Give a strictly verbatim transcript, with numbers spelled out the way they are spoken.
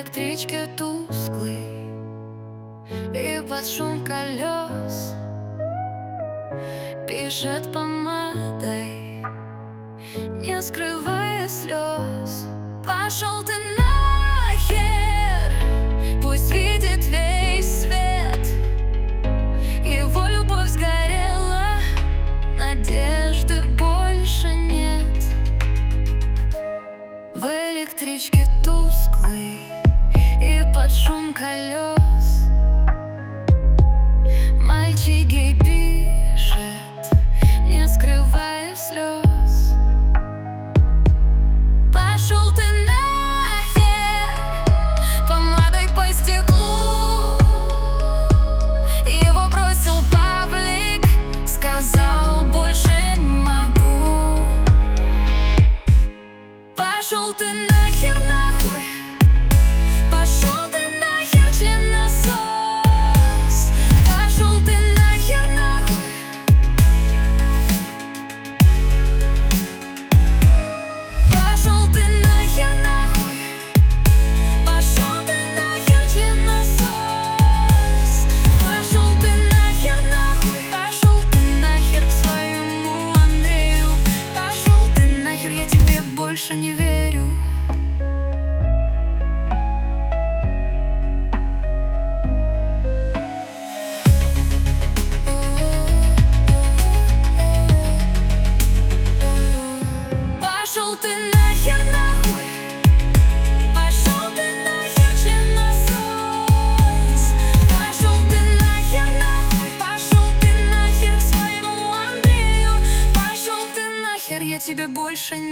электричке тусклый и под шум колес пишет помадой, не скрывая слез. Пошел ты нахер, пусть видит весь свет. Его любовь сгорела, надежды больше нет. В электричке тусклый и под шум колес мальчик гей пишет, не скрывая слез. Пошел ты нахер, помадой по стеклу. Его бросил паблик, сказал: больше не могу. Пошел ты нахер, нахуй. Пошел ты нахер, членосос. Пошел ты нахер, нахуй. Пошел ты нахер, нахуй. Пошел ты нахер, членосос. Пошел ты нахер, нахуй. Пошел ты нахер к своему Андрею. Пошел ты нахер, я тебе больше не верю. Пошел ты нахер, нахуй. Пошел ты нахер, членосос. Пошел ты нахер, нахуй. Пошел ты нахер к своему Андрею. Пошел ты нахер, я тебе больше не